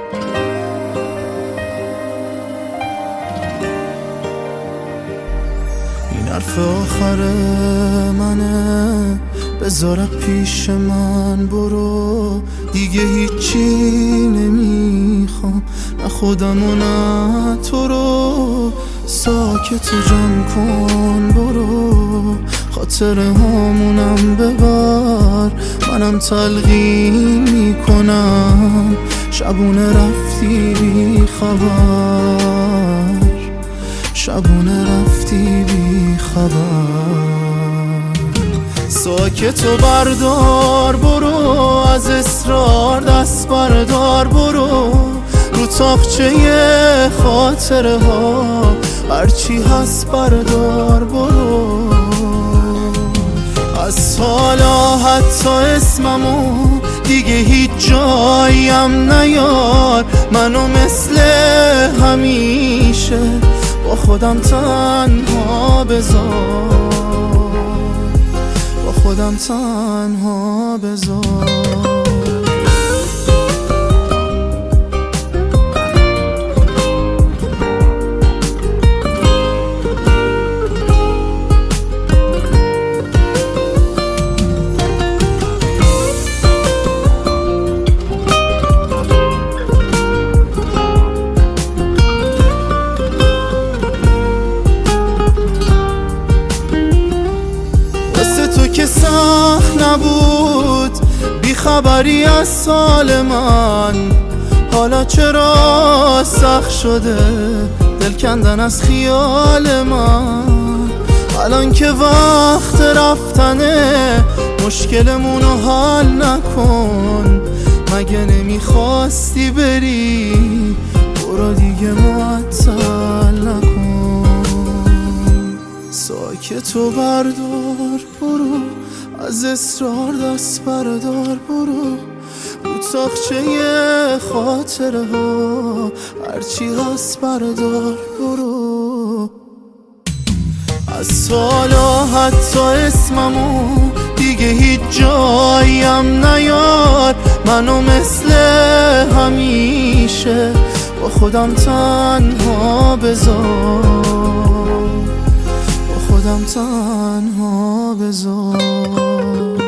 این حرف آخر منه، بذار پیش من برو، دیگه هیچی نمیخوام، نه خودم و نه تو رو. ساکت و جمع کن برو، خاطر هامونم ببر، منم تلقین میکنم شبونه رفتی بی خبر، شبونه رفتی بی خبر. ساکت و بردار برو، از اصرار دست بردار برو، رو تاقچه خاطره ها هرچی هست بردار برو. از حالا حتی اسممو دیگه هیچ جاییم نیار، منو مثل همیشه با خودم تنها بذار، با خودم تنها بذار. که سخت نبود بی خبری از سال من، حالا چرا سخت شده دل کندن از خیال من؟ الان که وقت رفتنه مشکلمونو حل نکن، مگه نمیخواستی بری؟ برو دیگه معطل نکن. ساکت و بردار برو، از اصرار دست بردار برو، رو تاقچه خاطره ها هرچی هست بردار برو. از حالا حتی اسممو دیگه هیچ جاییم نیار، منو مثل همیشه با خودم تنها بذار، با خودم تنها بذار.